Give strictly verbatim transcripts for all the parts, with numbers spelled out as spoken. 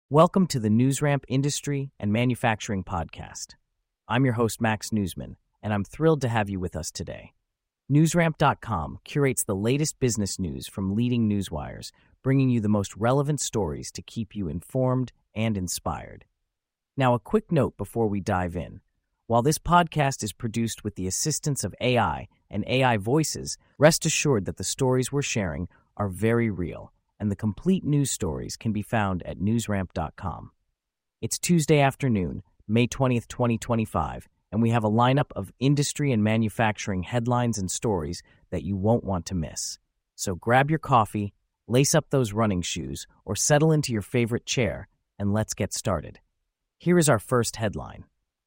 Welcome to the NewsRamp Industry and Manufacturing Podcast. I'm your host, Max Newsman, and I'm thrilled to have you with us today. NewsRamp dot com curates the latest business news from leading newswires, bringing you the most relevant stories to keep you informed and inspired. Now, a quick note before we dive in. While this podcast is produced with the assistance of A I and A I voices, rest assured that the stories we're sharing are very real, and the complete news stories can be found at NewsRamp dot com. It's Tuesday afternoon, May twentieth, twenty twenty-five, and we have a lineup of industry and manufacturing headlines and stories that you won't want to miss. So grab your coffee, lace up those running shoes, or settle into your favorite chair, and let's get started. Here is our first headline.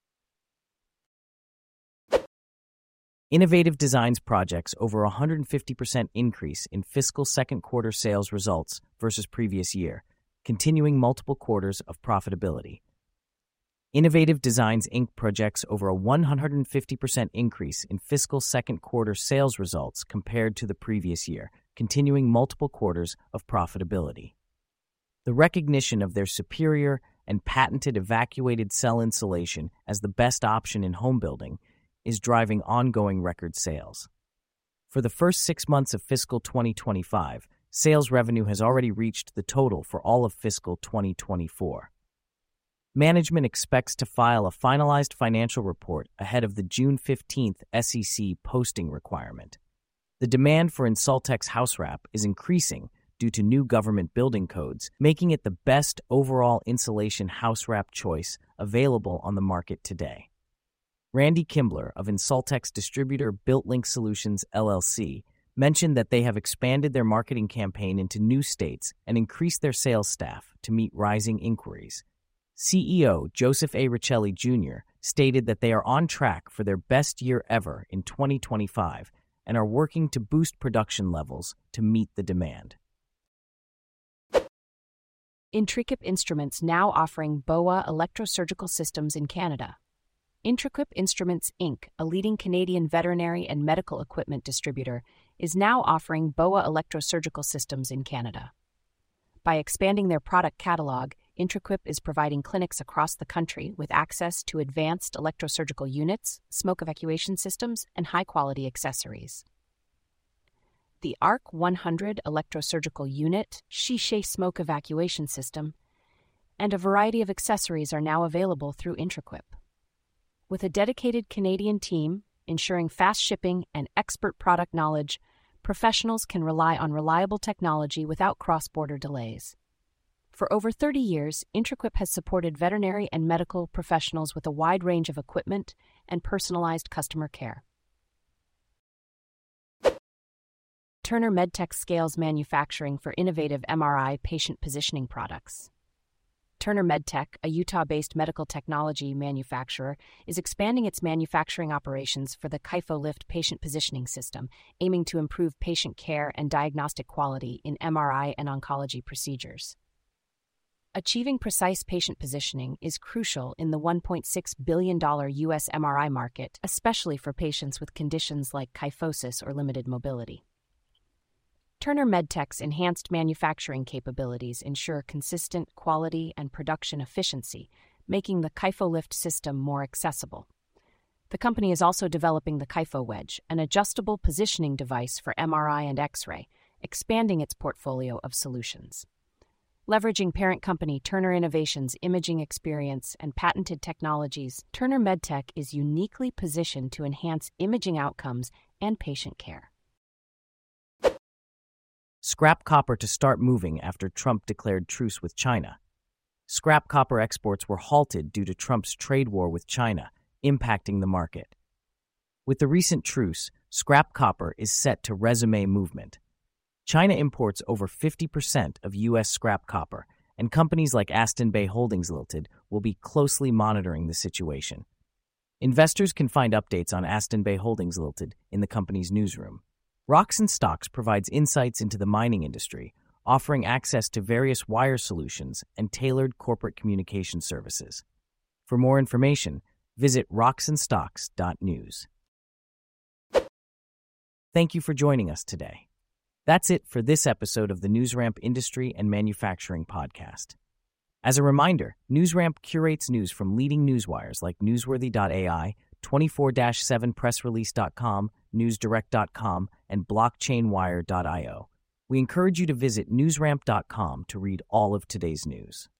Innovative Designs projects over one hundred fifty percent increase in fiscal second quarter sales results versus previous year, continuing multiple quarters of profitability. Innovative Designs Incorporated projects over a one hundred fifty percent increase in fiscal second quarter sales results compared to the previous year, continuing multiple quarters of profitability. The recognition of their superior and patented evacuated cell insulation as the best option in home building is driving ongoing record sales. For the first six months of fiscal twenty twenty-five, sales revenue has already reached the total for all of fiscal twenty twenty-four. Management expects to file a finalized financial report ahead of the June fifteenth S E C posting requirement. The demand for Insultex house wrap is increasing due to new government building codes, making it the best overall insulation house wrap choice available on the market today. Randy Kimbler of Insultex distributor BuiltLink Solutions, L L C, mentioned that they have expanded their marketing campaign into new states and increased their sales staff to meet rising inquiries. C E O Joseph A. Riccelli Junior stated that they are on track for their best year ever in twenty twenty-five and are working to boost production levels to meet the demand. Intriquip Instruments now offering B O A electrosurgical systems in Canada. Intriquip Instruments, Incorporated, a leading Canadian veterinary and medical equipment distributor, is now offering B O A electrosurgical systems in Canada. By expanding their product catalog, Intriquip is providing clinics across the country with access to advanced electrosurgical units, smoke evacuation systems, and high-quality accessories. The A R C one hundred electrosurgical unit, Shishe smoke evacuation system, and a variety of accessories are now available through Intriquip. With a dedicated Canadian team, ensuring fast shipping and expert product knowledge, professionals can rely on reliable technology without cross-border delays. For over thirty years, Intriquip has supported veterinary and medical professionals with a wide range of equipment and personalized customer care. Turner MedTech scales manufacturing for innovative M R I patient positioning products. Turner MedTech, a Utah-based medical technology manufacturer, is expanding its manufacturing operations for the KyphoLift patient positioning system, aiming to improve patient care and diagnostic quality in M R I and oncology procedures. Achieving precise patient positioning is crucial in the one point six billion dollars U S M R I market, especially for patients with conditions like kyphosis or limited mobility. Turner MedTech's enhanced manufacturing capabilities ensure consistent quality and production efficiency, making the KyphoLift system more accessible. The company is also developing the KyphoWedge, an adjustable positioning device for M R I and X-ray, expanding its portfolio of solutions. Leveraging parent company Turner Innovation's imaging experience and patented technologies, Turner MedTech is uniquely positioned to enhance imaging outcomes and patient care. Scrap copper to start moving after Trump declared truce with China. Scrap copper exports were halted due to Trump's trade war with China, impacting the market. With the recent truce, scrap copper is set to resume movement. China imports over fifty percent of U S scrap copper, and companies like Aston Bay Holdings Limited will be closely monitoring the situation. Investors can find updates on Aston Bay Holdings Limited in the company's newsroom. Rocks and Stocks provides insights into the mining industry, offering access to various wire solutions and tailored corporate communication services. For more information, visit rocks and stocks dot news. Thank you for joining us today. That's it for this episode of the NewsRamp Industry and Manufacturing Podcast. As a reminder, NewsRamp curates news from leading newswires like Newsworthy dot A I, twenty-four seven press release dot com, newsdirect dot com, and blockchain wire dot io. We encourage you to visit newsramp dot com to read all of today's news.